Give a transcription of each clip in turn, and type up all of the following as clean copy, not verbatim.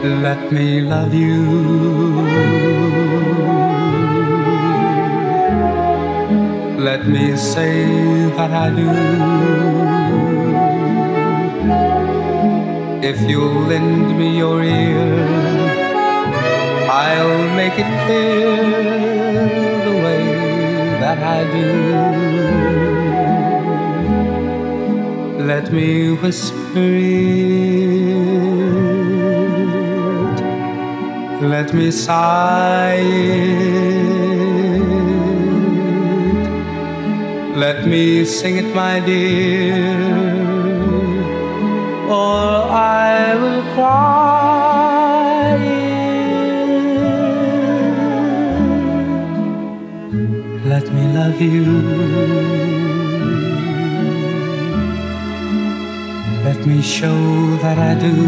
Let me love you. Let me say that I do. If you'll lend me your ear, I'll make it clear the way that I do. Let me whisper it, let me sigh it, let me sing it, my dear, or I will cry it. Let me love you. Let me show that I do.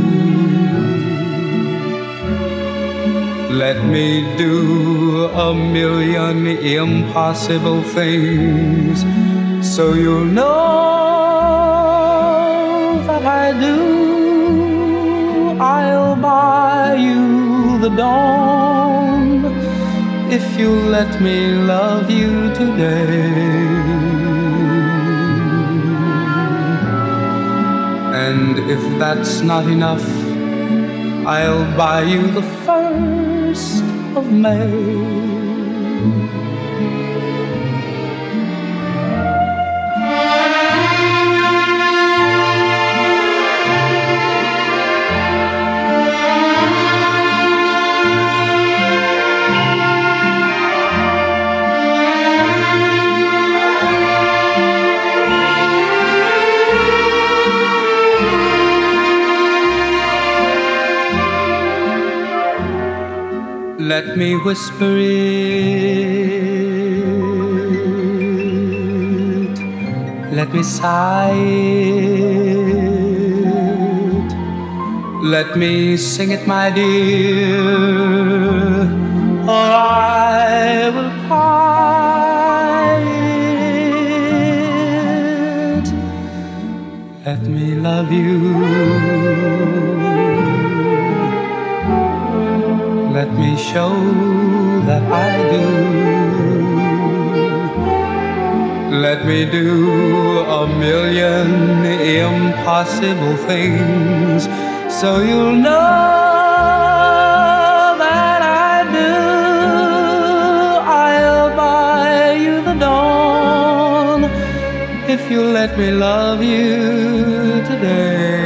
Let me do a million impossible things, so you'll know that I do. I'll buy you the dawn if you let me love you today. And if that's not enough, I'll buy you the 1st of May. Let me whisper it, let me sigh it, let me sing it, my dear, or I will cry it. Let me love you. Let me show that I do. Let me do a million impossible things, so you'll know that I do. I'll buy you the dawn if you let me love you today.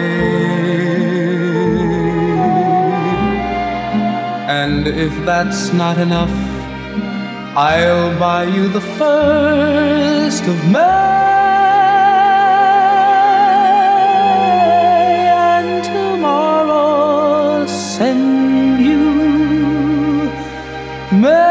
And if that's not enough, I'll buy you the 1st of May, and tomorrow send you May.